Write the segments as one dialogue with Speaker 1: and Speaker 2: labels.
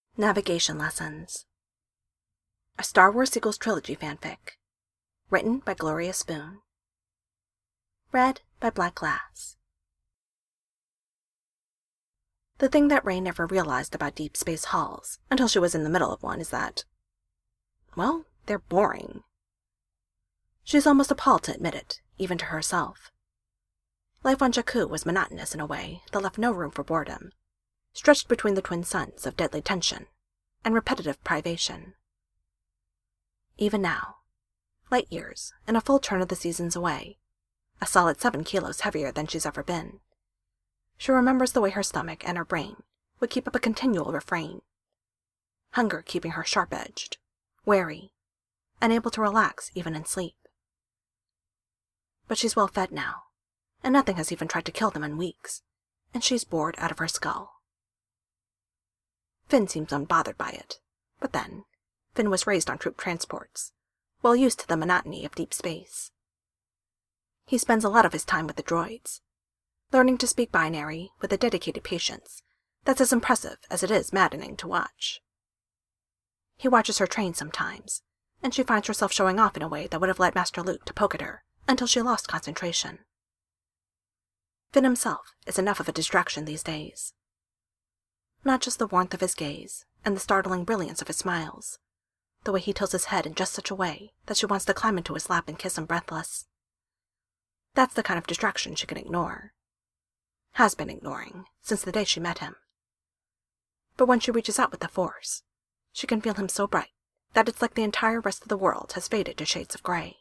Speaker 1: Navigation Lessons. A Star Wars Sequels Trilogy fanfic. Written by Gloria Spoon. Read by Black Glass. The thing that Rey never realized about deep space halls, until she was in the middle of one, is that, well, they're boring. She's almost appalled to admit it, even to herself. Life on Jakku was monotonous in a way that left no room for boredom, stretched between the twin suns of deadly tension and repetitive privation. Even now, light years and a full turn of the seasons away, a solid 7 kilos heavier than she's ever been, she remembers the way her stomach and her brain would keep up a continual refrain, hunger keeping her sharp-edged, wary, unable to relax even in sleep. But she's well fed now, and nothing has even tried to kill them in weeks, and she's bored out of her skull. Finn seems unbothered by it, but then, Finn was raised on troop transports, well used to the monotony of deep space. He spends a lot of his time with the droids, learning to speak binary with a dedicated patience that's as impressive as it is maddening to watch. He watches her train sometimes, and she finds herself showing off in a way that would have led Master Luke to poke at her until she lost concentration. Finn himself is enough of a distraction these days. Not just the warmth of his gaze and the startling brilliance of his smiles, the way he tilts his head in just such a way that she wants to climb into his lap and kiss him breathless. That's the kind of distraction she can ignore. Has been ignoring since the day she met him. But when she reaches out with the Force, she can feel him so bright that it's like the entire rest of the world has faded to shades of gray.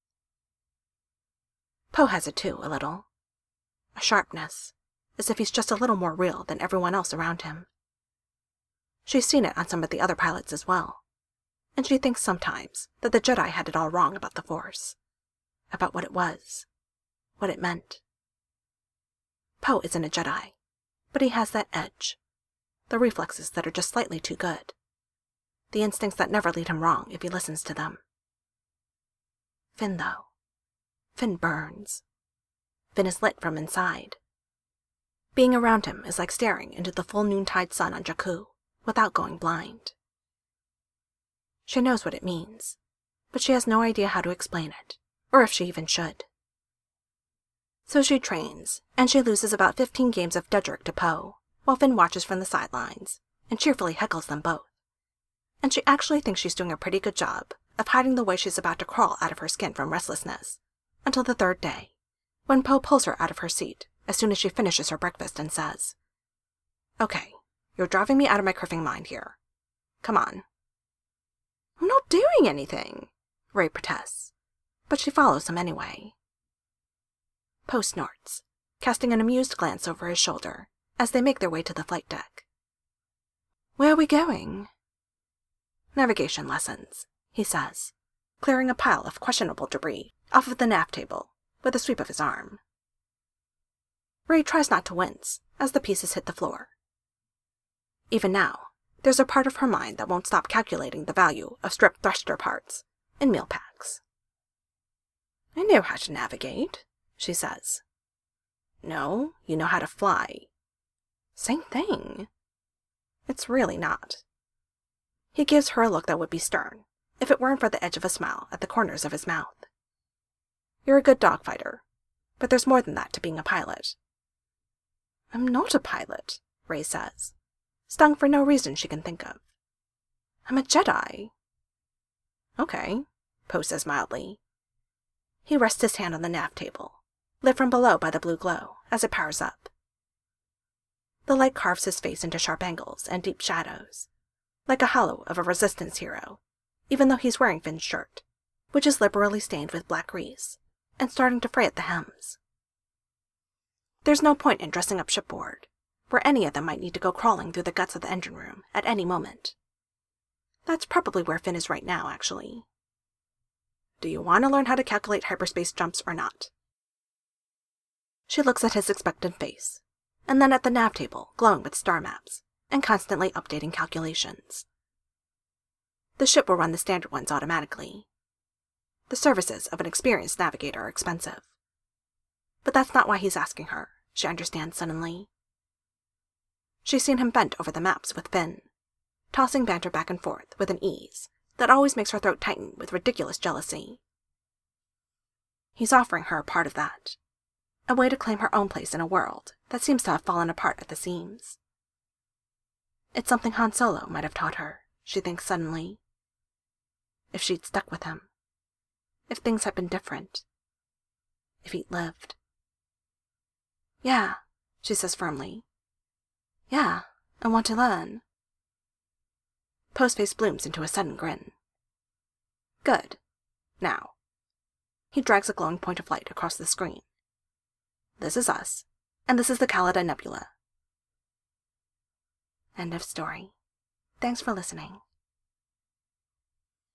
Speaker 1: Poe has it too, a little. A sharpness, as if he's just a little more real than everyone else around him. She's seen it on some of the other pilots as well, and she thinks sometimes that the Jedi had it all wrong about the Force, about what it was, what it meant. Poe isn't a Jedi, but he has that edge, the reflexes that are just slightly too good, the instincts that never lead him wrong if he listens to them. Finn, though. Finn burns. Finn is lit from inside. Being around him is like staring into the full noontide sun on Jakku without going blind. She knows what it means, but she has no idea how to explain it, or if she even should. So she trains, and she loses about 15 games of Dedrick to Poe, while Finn watches from the sidelines and cheerfully heckles them both. And she actually thinks she's doing a pretty good job of hiding the way she's about to crawl out of her skin from restlessness, until the third day, when Poe pulls her out of her seat as soon as she finishes her breakfast and says, "Okay, you're driving me out of my criffing mind here. Come on." "I'm not doing anything," Rey protests, but she follows him anyway. Poe snorts, casting an amused glance over his shoulder as they make their way to the flight deck. "Where are we going?" "Navigation lessons," he says, clearing a pile of questionable debris off of the nav table with a sweep of his arm. Rey tries not to wince as the pieces hit the floor. Even now, there's a part of her mind that won't stop calculating the value of stripped thruster parts in meal packs. "I know how to navigate," she says. "No, you know how to fly." "Same thing." It's really not. He gives her a look that would be stern if it weren't for the edge of a smile at the corners of his mouth. "You're a good dogfighter, but there's more than that to being a pilot." "I'm not a pilot," Rey says, stung for no reason she can think of. "I'm a Jedi." "Okay," Poe says mildly. He rests his hand on the nav table, lit from below by the blue glow as it powers up. The light carves his face into sharp angles and deep shadows, like a hollow of a resistance hero, even though he's wearing Finn's shirt, which is liberally stained with black grease and starting to fray at the hems. There's no point in dressing up shipboard, where any of them might need to go crawling through the guts of the engine room at any moment. That's probably where Finn is right now, actually. "Do you want to learn how to calculate hyperspace jumps or not?" She looks at his expectant face, and then at the nav table glowing with star maps and constantly updating calculations. The ship will run the standard ones automatically. The services of an experienced navigator are expensive. But that's not why he's asking her, she understands suddenly. She's seen him bent over the maps with Finn, tossing banter back and forth with an ease that always makes her throat tighten with ridiculous jealousy. He's offering her a part of that, a way to claim her own place in a world that seems to have fallen apart at the seams. It's something Han Solo might have taught her, she thinks suddenly. If she'd stuck with him. If things had been different. If he'd lived. Yeah, she says firmly. Yeah, I want to learn. Poe's face blooms into a sudden grin. Good. Now. He drags a glowing point of light across the screen. This is us, and this is the Callida Nebula. End of story. Thanks for listening.